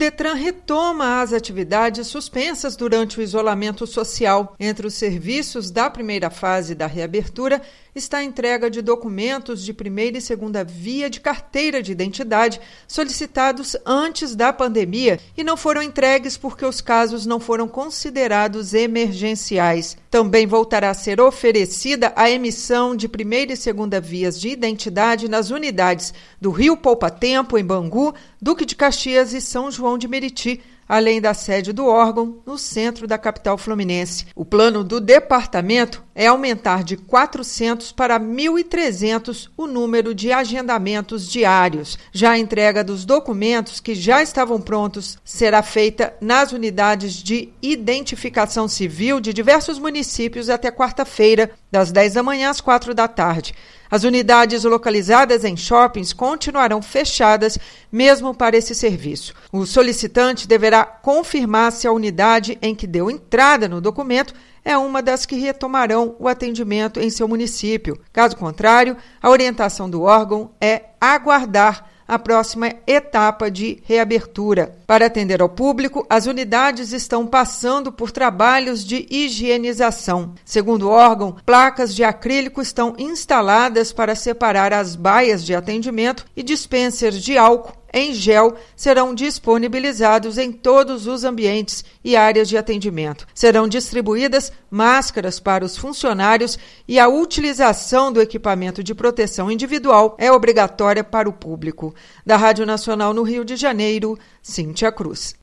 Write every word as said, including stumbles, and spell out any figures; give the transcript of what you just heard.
Detran retoma as atividades suspensas durante o isolamento social. Entre os serviços da primeira fase da reabertura está a entrega de documentos de primeira e segunda via de carteira de identidade solicitados antes da pandemia e não foram entregues porque os casos não foram considerados emergenciais. Também voltará a ser oferecida a emissão de primeira e segunda vias de identidade nas unidades do Rio Poupa Tempo, em Bangu, Duque de Caxias e São João de Meriti, além da sede do órgão no centro da capital fluminense. O plano do departamento é aumentar de quatrocentos para mil e trezentos o número de agendamentos diários. Já a entrega dos documentos que já estavam prontos será feita nas unidades de identificação civil de diversos municípios até quarta-feira, das dez da manhã às quatro da tarde. As unidades localizadas em shoppings continuarão fechadas, mesmo para esse serviço. O solicitante deverá confirmar se a unidade em que deu entrada no documento é uma das que retomarão o atendimento em seu município. Caso contrário, a orientação do órgão é aguardar a próxima etapa de reabertura. Para atender ao público, as unidades estão passando por trabalhos de higienização. Segundo o órgão, placas de acrílico estão instaladas para separar as baias de atendimento e dispensers de álcool em gel serão disponibilizados em todos os ambientes e áreas de atendimento. Serão distribuídas máscaras para os funcionários e a utilização do equipamento de proteção individual é obrigatória para o público. Da Rádio Nacional no Rio de Janeiro, Cíntia Cruz.